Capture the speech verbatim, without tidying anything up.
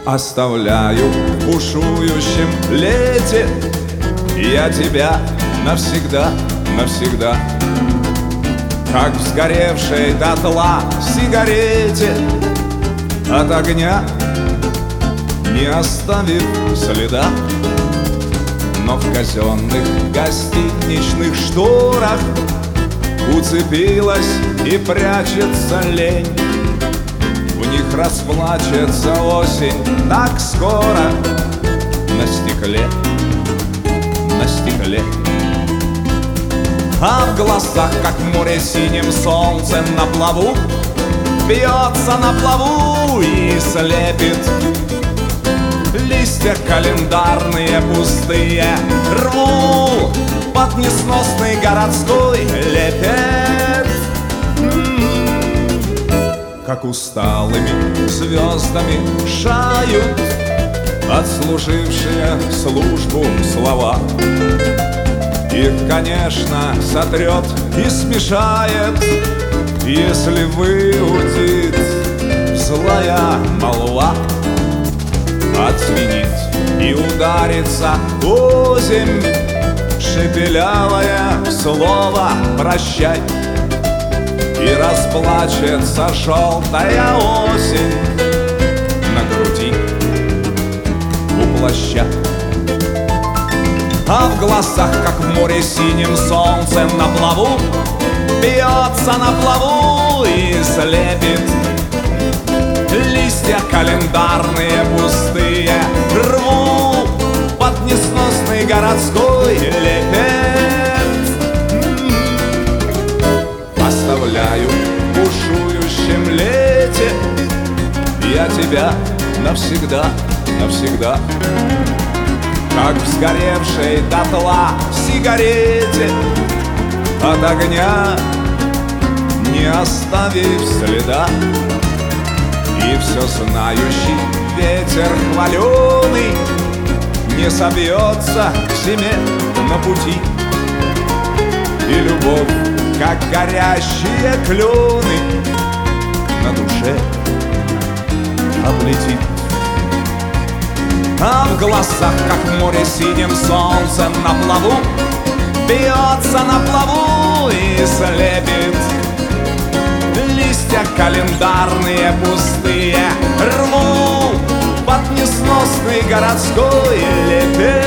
Оставляю в бушующем лете я тебя навсегда, навсегда. Как в сгоревшей дотла сигарете, от огня не оставив следа. Но в казенных гостиничных шторах уцепилась и прячется лень. В них расплачется осень так скоро на стекле, на стекле. А в глазах, как море синим солнцем на плаву, бьется на плаву и слепит. Листья календарные пустые рву под несносный городской лепет. Как усталыми звездами шают отслужившие службу слова. Их, конечно, сотрет и смешает, если выудит злая молва. Отзвенит и ударится озимь шепелявое слово «прощай». И расплачется желтая осень на груди у плаща. А в глазах, как в море синим солнцем на плаву, бьется на плаву и слепит. Листья календарные пустые рву под несносный городской лепет. Оставляю в бушующем лете я тебя навсегда, навсегда. Как в сгоревшей дотла сигарете, от огня не оставив следа. И все знающий ветер хваленый не собьется к зиме на пути. И любовь, как горящие клены, на душе облетит. А в глазах, как море синим солнцем на плаву, бьется на плаву и слепит. Листья календарные пустые рву под несносный городской лепет.